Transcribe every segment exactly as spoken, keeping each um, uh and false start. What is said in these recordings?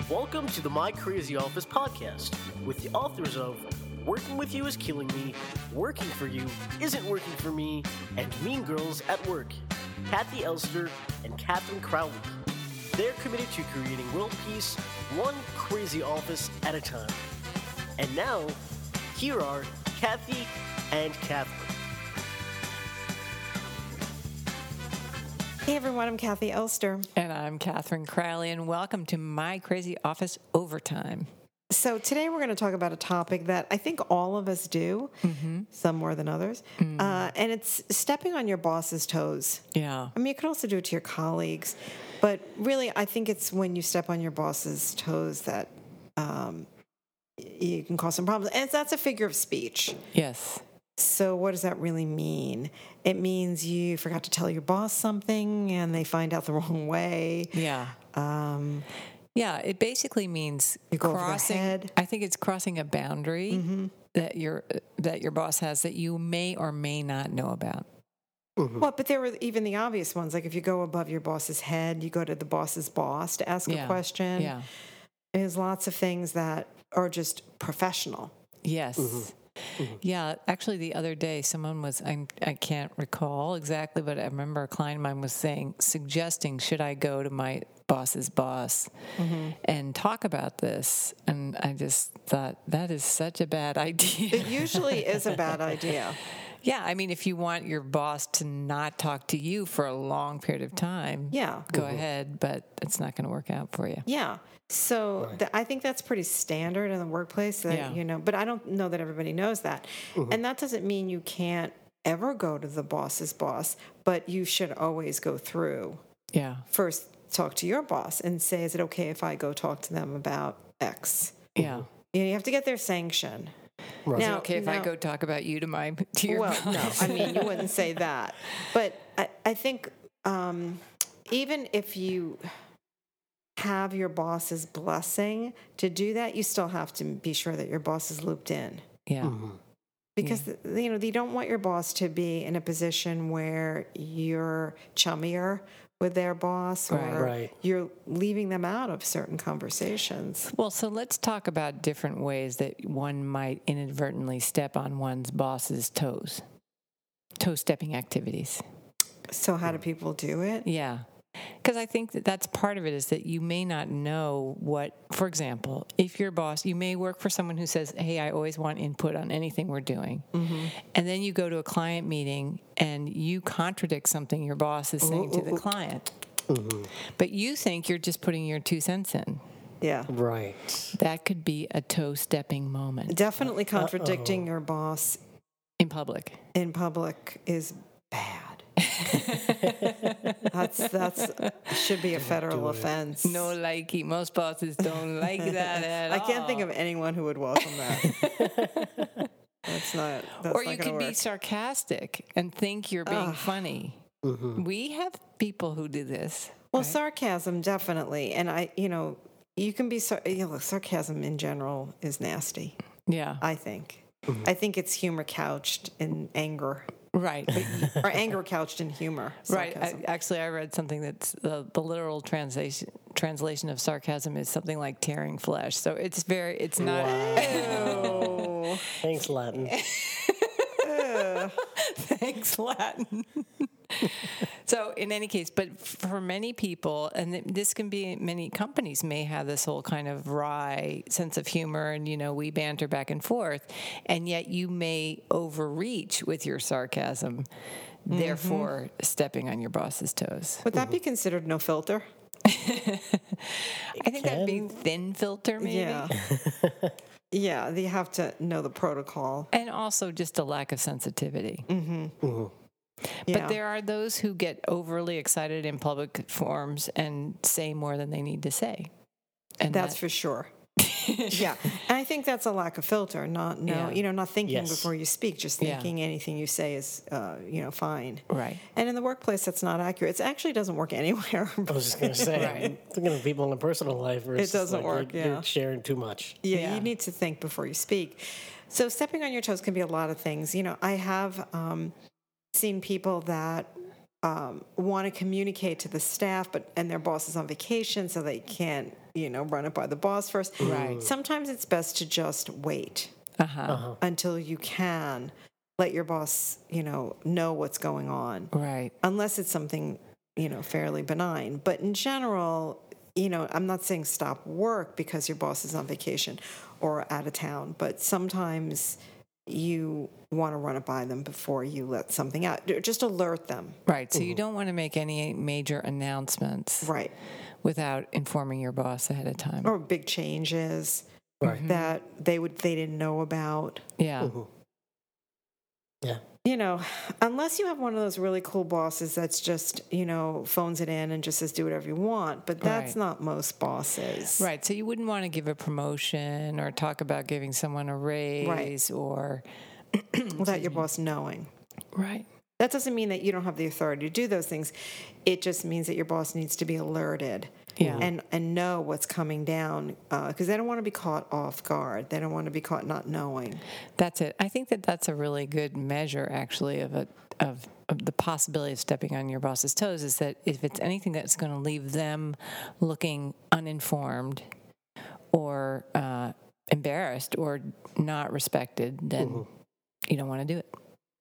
Welcome to the My Crazy Office podcast with the authors of Working With You Is Killing Me, Working For You Isn't Working For Me, and Mean Girls at Work, Kathy Elster and Catherine Crowley. They're committed to creating world peace, one crazy office at a time. And now, here are Kathy and Catherine. Hey everyone, I'm Kathy Elster. And I'm Catherine Crowley, and welcome to My Crazy Office Overtime. So today we're going to talk about a topic that I think all of us do, mm-hmm. some more than others, mm. uh, and it's stepping on your boss's toes. Yeah. I mean, you could also do it to your colleagues, but really I think it's when you step on your boss's toes that um, you can cause some problems. And that's a figure of speech. Yes. So what does that really mean? It means you forgot to tell your boss something and they find out the wrong way. Yeah. Um, yeah, it basically means you go crossing. Over the head. I think it's crossing a boundary mm-hmm. that your that your boss has that you may or may not know about. Mm-hmm. Well, but there were even the obvious ones, like if you go above your boss's head, you go to the boss's boss to ask yeah. a question. Yeah. There's lots of things that are just professional. Yes. Mm-hmm. Mm-hmm. Yeah, actually the other day someone was, I, I can't recall exactly, but I remember a client of mine was saying, suggesting, should I go to my boss's boss mm-hmm. and talk about this? And I just thought, that is such a bad idea. It usually is a bad idea. Yeah, I mean, if you want your boss to not talk to you for a long period of time, yeah. go mm-hmm. ahead, but it's not going to work out for you. Yeah. So right. th- I think that's pretty standard in the workplace that, yeah. you know, but I don't know that everybody knows that. Mm-hmm. And that doesn't mean you can't ever go to the boss's boss, but you should always go through. Yeah. First, talk to your boss and say, is it okay if I go talk to them about X? Yeah. You know, you have to get their sanction. Right. Now, is it okay if now, I go talk about you to my to your well, boss? No, I mean, you wouldn't say that. But I, I think um, even if you have your boss's blessing to do that, you still have to be sure that your boss is looped in. Yeah. Mm-hmm. Because, yeah. you know, you don't want your boss to be in a position where you're chummier with their boss or right. Right. you're leaving them out of certain conversations. Well, so let's talk about different ways that one might inadvertently step on one's boss's toes, toe-stepping activities. So how do people do it? Yeah. Because I think that that's part of it is that you may not know what, for example, if your boss, you may work for someone who says, hey, I always want input on anything we're doing. Mm-hmm. And then you go to a client meeting and you contradict something your boss is saying ooh, to the ooh. client. Mm-hmm. But you think you're just putting your two cents in. Yeah. Right. That could be a toe-stepping moment. Definitely contradicting Uh-oh. your boss in public. In public is bad. that's that's should be a federal offense. No likey. Most bosses don't like that at I all. can't think of anyone who would welcome that. that's not. That's or not you could work. be sarcastic and think you're being Ugh. funny. Mm-hmm. We have people who do this. Well, right? sarcasm definitely, and I, you know, you can be. You know, sarcasm in general is nasty. Yeah, I think. Mm-hmm. I think it's humor couched in anger. Right. Or anger couched in humor. Sarcasm. Right. I, actually, I read something that's uh, the literal translation translation of sarcasm is something like tearing flesh. So it's very, it's not. Wow. Thanks, Latin. Thanks, Latin. So in any case, but for many people, and this can be, many companies may have this whole kind of wry sense of humor and, you know, we banter back and forth, and yet you may overreach with your sarcasm, mm-hmm. therefore stepping on your boss's toes. Would that be considered no filter? I think that'd be thin filter, maybe. Yeah. Yeah, you have to know the protocol. And also just a lack of sensitivity. Mm-hmm. Mm-hmm. But yeah. there are those who get overly excited in public forums and say more than they need to say. And that's that... for sure. Yeah. And I think that's a lack of filter, not no, yeah. you know, not thinking yes. before you speak, just thinking yeah. anything you say is, uh, you know, fine. Right. And in the workplace, that's not accurate. It actually doesn't work anywhere. I was just going to say, right. thinking of people in a personal life versus it doesn't like work, you're, yeah. you're sharing too much. Yeah, yeah, you need to think before you speak. So stepping on your toes can be a lot of things. You know, I have um, seen people that um, want to communicate to the staff, but and their boss is on vacation, so they can't you know, run it by the boss first. Right. Sometimes it's best to just wait Uh-huh. Uh-huh. until you can let your boss, you know, know what's going on. Right. Unless it's something, you know, fairly benign. But in general, you know, I'm not saying stop work because your boss is on vacation or out of town, but sometimes you want to run it by them before you let something out. Just alert them. Right. So you don't want to make any major announcements Right. without informing your boss ahead of time. Or big changes Right. that they would they didn't know about. Yeah. Yeah. You know, unless you have one of those really cool bosses that's just, you know, phones it in and just says do whatever you want, but that's Right. not most bosses. Right. So you wouldn't want to give a promotion or talk about giving someone a raise or. Without your boss knowing. Right. That doesn't mean that you don't have the authority to do those things. It just means that your boss needs to be alerted Yeah. and, and know what's coming down because they don't want to be caught off guard. They don't want to be caught not knowing. That's it. I think that that's a really good measure, actually, of a of, of the possibility of stepping on your boss's toes. Is that if it's anything that's going to leave them looking uninformed or uh, embarrassed or not respected, then you don't want to do it.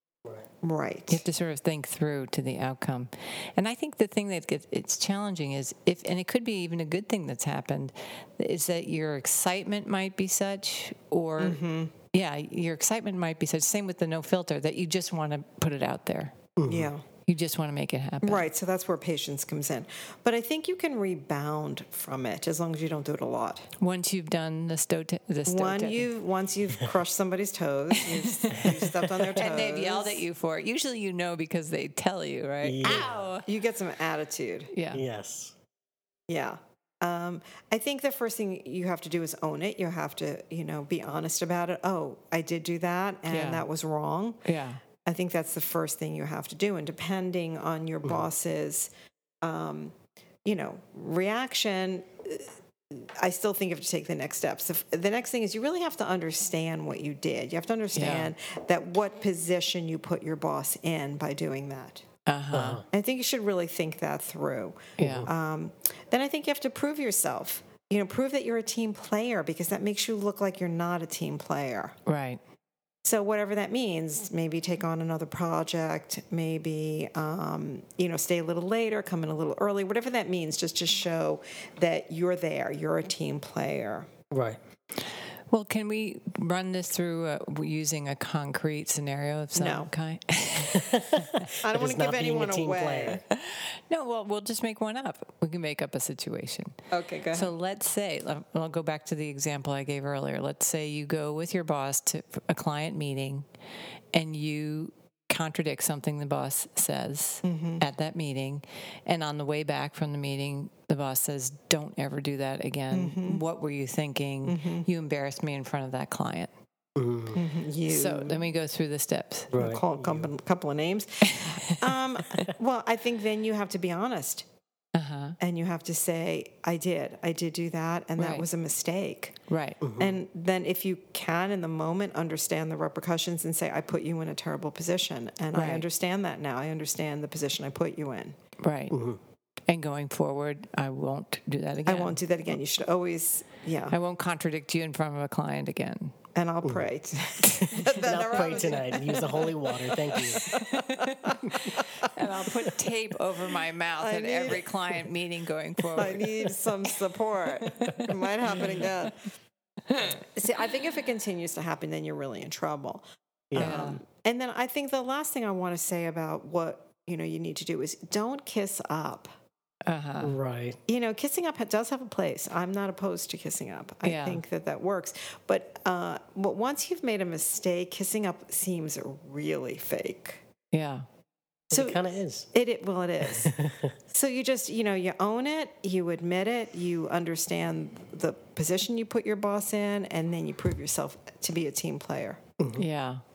Right. You have to sort of think through to the outcome. And I think the thing that gets it's challenging is if, and it could be even a good thing that's happened, is that your excitement might be such, or yeah, your excitement might be such. Same with the no filter, that you just want to put it out there. Yeah. You just want to make it happen. Right. So that's where patience comes in. But I think you can rebound from it as long as you don't do it a lot. Once you've done the stow, t- the stow One, t- you once you've crushed somebody's toes, you've, you've stepped on their toes, and they've yelled at you for it. Usually, you know because they tell you, right? Yeah. Ow! you get some attitude. Yeah. Yes. Yeah. Um, I think the first thing you have to do is own it. You have to, you know, be honest about it. Oh, I did do that, and Yeah. that was wrong. Yeah. I think that's the first thing you have to do. And depending on your boss's, um, you know, reaction, I still think you have to take the next steps. The, the next thing is you really have to understand what you did. You have to understand that what position you put your boss in by doing that. Uh huh. I think you should really think that through. Yeah. Um, then I think you have to prove yourself. You know, prove that you're a team player because that makes you look like you're not a team player. Right. So whatever that means, maybe take on another project, maybe, um, you know, stay a little later, come in a little early, whatever that means, just to show that you're there, you're a team player. Right. Well, can we run this through uh, using a concrete scenario of some No. kind? I don't want is to not give being a anyone team away. player. No, well, we'll just make one up. We can make up a situation. Okay, go ahead. So let's say, I'll go back to the example I gave earlier. Let's say you go with your boss to a client meeting and you contradict something the boss says Mm-hmm. at that meeting. And on the way back from the meeting, the boss says, don't ever do that again. Mm-hmm. What were you thinking? You embarrassed me in front of that client. you So then we go through the steps. I'll Right. call a couple, couple of names. um, well, I think then you have to be honest. Uh-huh. And you have to say, I did. I did do that, and that Right. was a mistake. Right. And then if you can, in the moment, understand the repercussions and say, I put you in a terrible position. And Right. I understand that now. I understand the position I put you in. Right. And going forward, I won't do that again. I won't do that again. You should always, yeah. I won't contradict you in front of a client again. And I'll pray. And I'll pray tonight and use the holy water. Thank you. And I'll put tape over my mouth I at need- every client meeting going I forward. need some support. It might happen again. See, I think if it continues to happen, then you're really in trouble. Yeah. Um, and then I think the last thing I want to say about what, you know, you need to do is don't kiss up. Uh-huh. Right. You know, kissing up does have a place. I'm not opposed to kissing up. I Yeah. think that that works. But uh, but once you've made a mistake, kissing up seems really fake. Yeah. So it kind of is. It, it well, it is. So you just, you know, you own it, you admit it, you understand the position you put your boss in, and then you prove yourself to be a team player. Yeah.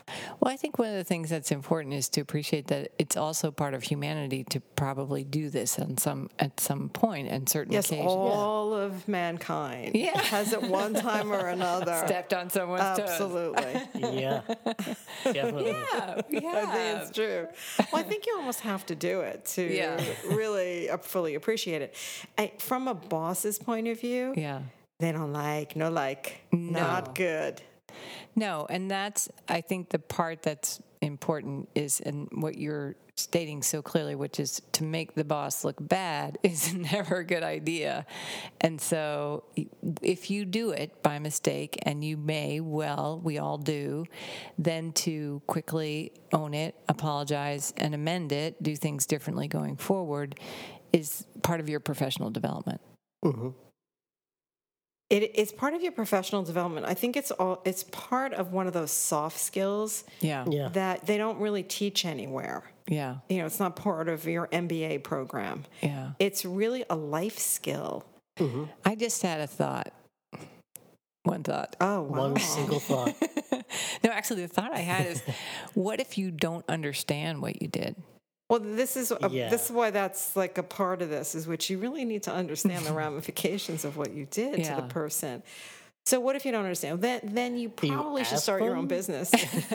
Well, I think one of the things that's important is to appreciate that it's also part of humanity to probably do this on some at some point and certain Yes, occasions. all of mankind Yeah. has at one time or another Stepped on someone's toes. absolutely. Yeah, definitely. Yeah, yeah. I think it's true. Well, I think you almost have to do it to Yeah. really uh, fully appreciate it. I, from a boss's point of view, Yeah. they don't like, no like, No. not good. No, and that's, I think, the part that's important is, and what you're stating so clearly, which is to make the boss look bad is never a good idea. And so if you do it by mistake, and you may, well, we all do, then to quickly own it, apologize, and amend it, do things differently going forward, is part of your professional development. Mm-hmm. It, it's part of your professional development. I think it's all. It's part of one of those soft skills Yeah. Yeah. that they don't really teach anywhere. Yeah. You know, it's not part of your M B A program. Yeah. It's really a life skill. I just had a thought. One thought. Oh, wow. One single thought. No, actually, the thought I had is, what if you don't understand what you did? Well, this is a, Yeah. this is why that's like a part of this, is which you really need to understand the ramifications of what you did to Yeah. the person. So what if you don't understand? Then then you you probably should ask start your them? own business.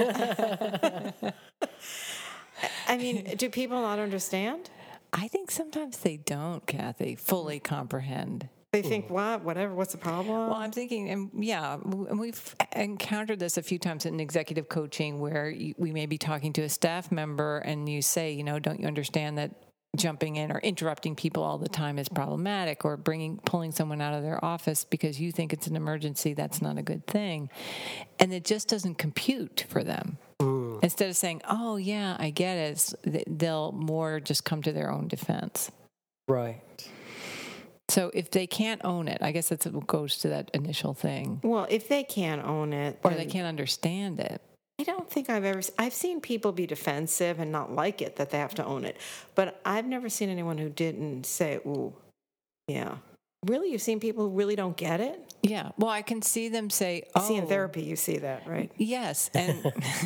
I mean, do people not understand? I think sometimes they don't, Kathy, fully comprehend. They think, what, whatever, what's the problem? Well, I'm thinking, and yeah, w- and we've encountered this a few times in executive coaching where you, we may be talking to a staff member and you say, you know, don't you understand that jumping in or interrupting people all the time is problematic, or bringing, pulling someone out of their office because you think it's an emergency, that's not a good thing. And it just doesn't compute for them. Mm. Instead of saying, oh, yeah, I get it, it's- they'll more just come to their own defense. Right. So if they can't own it, I guess that's what goes to that initial thing, Well, if they can't own it, or then they can't understand it. I don't think I've ever. I've seen people be defensive and not like it that they have to own it, but I've never seen anyone who didn't say, "Ooh, yeah." Really, you've seen people who really don't get it. Yeah. Well, I can see them say, You oh, see in therapy, you see that, right? yes. And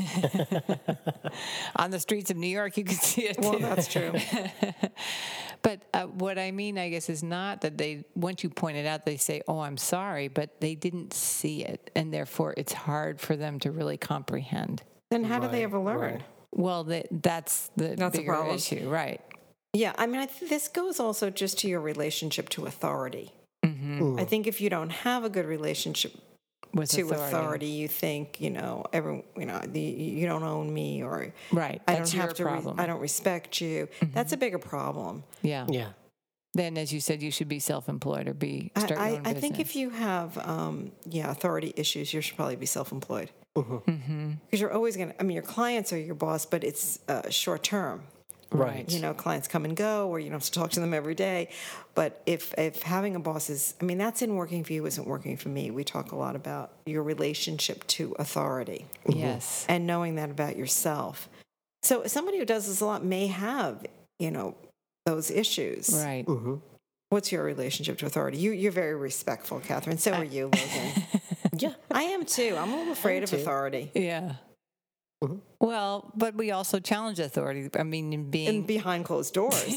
on the streets of New York, you can see it too. Well, that's true. But uh, what I mean, I guess, is not that they, once you point it out, they say, oh, I'm sorry, but they didn't see it. And therefore, it's hard for them to really comprehend. Then how do they Right, ever learn? right. Well, the, that's the That's the bigger problem. issue, right? Yeah, I mean, I th- this goes also just to your relationship to authority. I think if you don't have a good relationship With to authority. you think, you know, every, you know, the, you don't own me, or Right. I That's don't have your to, re- problem. I don't respect you. That's a bigger problem. Yeah. Yeah. Then, as you said, you should be self-employed or be start your I, own I, I business. think if you have, um, yeah, authority issues, you should probably be self-employed. Because Mm-hmm. you're always going to, I mean, your clients are your boss, but it's uh, short term. Right. You know, clients come and go, or you don't have to talk to them every day. But if, if having a boss is, I mean, that's in working for you isn't working for me. We talk a lot about your relationship to authority Yes. and knowing that about yourself. So somebody who does this a lot may have, you know, those issues. Right. Mm-hmm. What's your relationship to authority? You, you're very respectful, Catherine. So are you, Logan. Yeah. I am too. I'm a little afraid of too. authority. Yeah. Mhm. Well, but we also challenge authority. I mean, in being And behind closed doors.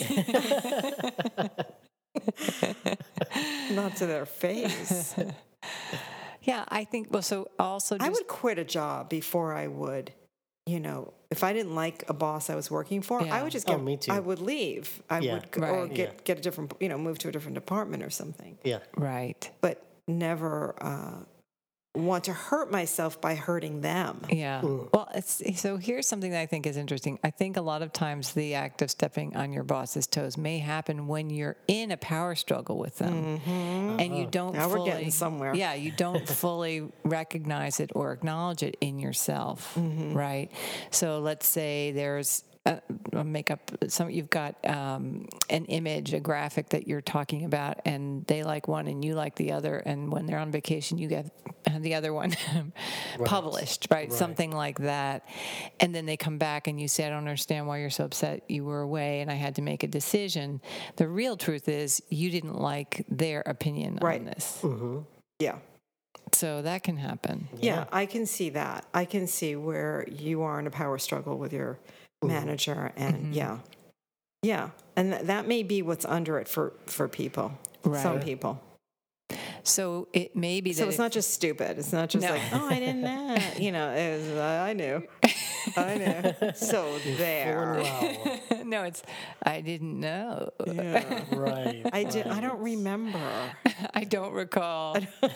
Not to their face. yeah, I think. Well, so also, just, I would quit a job before I would, you know, if I didn't like a boss I was working for, Yeah. I would just Oh, get, me too. I would leave. I Yeah. would, go, or Right. get, Yeah. get a different, you know, move to a different department or something. Yeah. right. But never uh, want to hurt myself by hurting them. Yeah. Well, it's, so here's something that I think is interesting. I think a lot of times the act of stepping on your boss's toes may happen when you're in a power struggle with them, and you don't. Now we're fully, getting somewhere. Yeah, you don't fully recognize it or acknowledge it in yourself, right? So let's say there's. Uh, I'll make up some. You've got um, an image, a graphic that you're talking about, and they like one and you like the other. And when they're on vacation, you get the other one published, right? Right. Something like that. And then they come back and you say, I don't understand why you're so upset. You were away and I had to make a decision. The real truth is you didn't like their opinion Right. on this. Yeah. So that can happen. Yeah, I can see that. I can see where you are in a power struggle with your manager, and Mm-hmm. yeah, yeah, and th- that may be what's under it for for people, some Right. people. So it may be So that it's if- not just stupid. It's not just No. like, oh, I didn't know. You know, it was, I knew, I knew. So there. Wow. no, it's I didn't know. Yeah. Right. I did. I don't remember. I don't recall.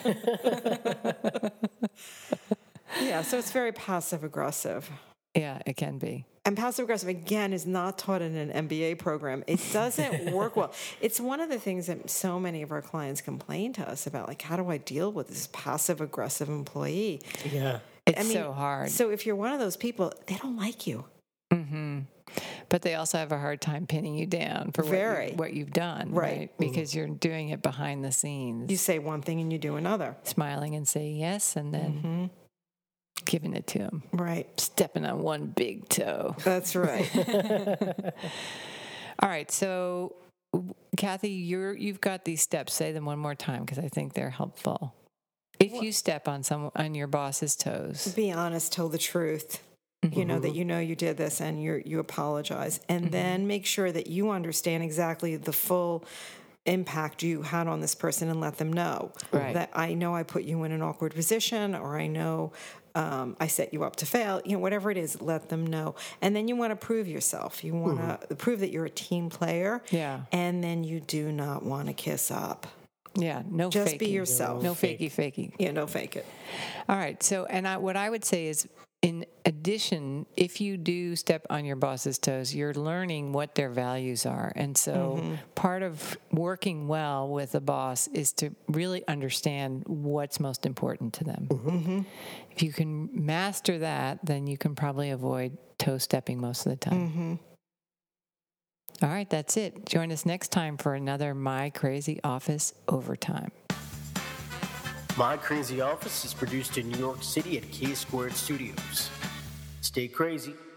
Yeah, so it's very passive aggressive. Yeah, it can be. And passive aggressive, again, is not taught in an M B A program. It doesn't work well. It's one of the things that so many of our clients complain to us about, like, how do I deal with this passive aggressive employee? Yeah. It's I mean, so hard. So if you're one of those people, they don't like you. hmm But they also have a hard time pinning you down for what, Very. you, what you've done, Right. right? Because you're doing it behind the scenes, You say one thing and you do another. smiling and saying yes, and then giving it to them, Right. stepping on one big toe. That's right. All right, so Kathy, you're you've got these steps. Say them one more time because I think they're helpful. If you step on some on your boss's toes, Be honest, tell the truth. You know that you know you did this, and you you apologize, and then make sure that you understand exactly the full impact you had on this person, and let them know Right. that I know I put you in an awkward position, or I know um, I set you up to fail. You know, whatever it is, let them know, and then you want to prove yourself. You want to prove that you're a team player. Yeah. and then you do not want to kiss up. yeah, no Just be faking. yourself. No fake. fakey fakey. Yeah, no fake it. All right. So, and I, what I would say is, in addition, if you do step on your boss's toes, you're learning what their values are. And so part of working well with a boss is to really understand what's most important to them. If you can master that, then you can probably avoid toe stepping most of the time. All right, that's it. Join us next time for another My Crazy Office Overtime. My Crazy Office is produced in New York City at K Squared Studios. Stay crazy.